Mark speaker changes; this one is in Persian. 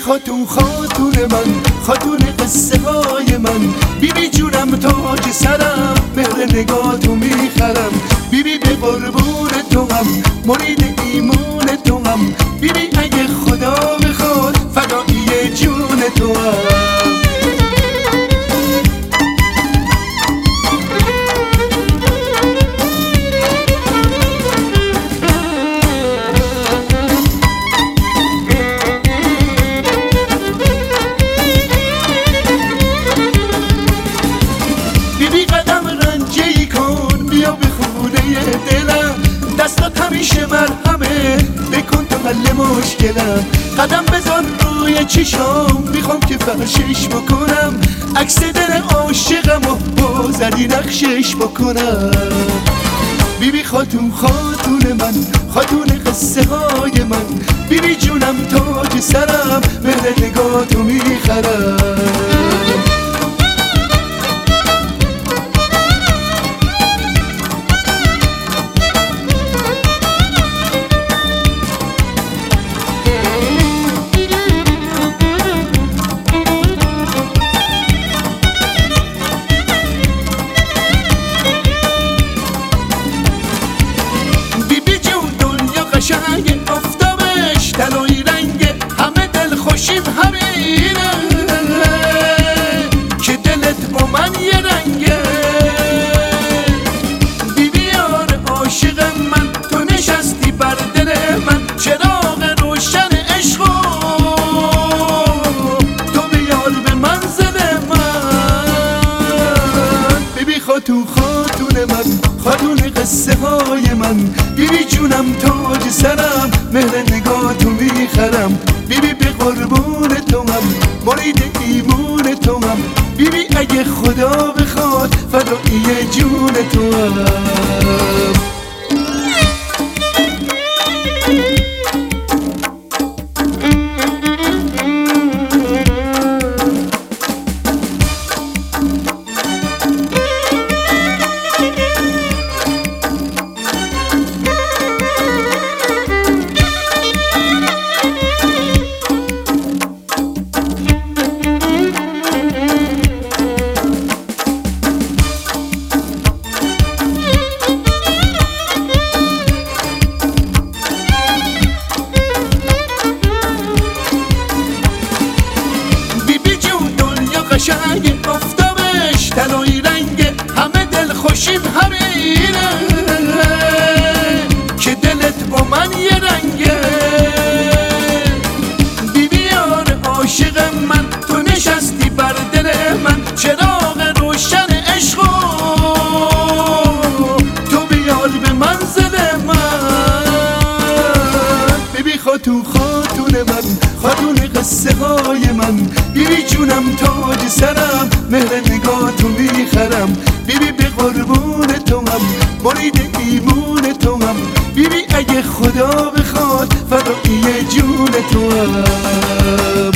Speaker 1: خاتون خاتون من، خاتون قصه های من، بیبی جونم تاج سرم، مهر نگاه تو میخرم. بیبی به قربون تو هم، مرید ایمان تو هم، بیبی اگه خدا بخواد فدایی جون تو هم. دستات همیشه مرهمه، بکن تا حل مشکلم. قدم بذار روی چشام، میخوام که فرشش بکنم، عکس دل عاشقم و بازدی نقشش بکنم. بیبی خاتون خاتون من، خاتون قصه های من، بیبی جونم تاج سرم، مهر نگاه تو میخرم. قشنگ افتابش طلایی رنگ، همه دل خوشیم همینه که دلت با من یه رنگه. بیبی یار عاشق من، تو نشستی بر دل من، چراغ روشن عشق تو بیار به منزل من. بیبی خاتون خاتون من، خاتون قصه های من، بیبی جونم تاج سرم، مهر نگاه تو میخرم. بیبی به قربون تو هم، مرید ایمان تو هم، بیبی اگه خدا بخواد فدایی جون تو هم. قشنگ افتابش طلایی رنگ، همه دل خوشیم همینه که دلت با من یه رنگه. بیبی یار عاشق من، تو نشستی بر دل من، چراغ روشن عشق تو بیار به منزل من. بیبی خاتون خاتون من، خاتون قصه های من، بیبی جونم تاج سرم، مهر نگاه تو میخرم. بیبی به قربون تو هم، مرید ایمان تو هم، بیبی اگه خدا بخواد فدایی جون تو هم.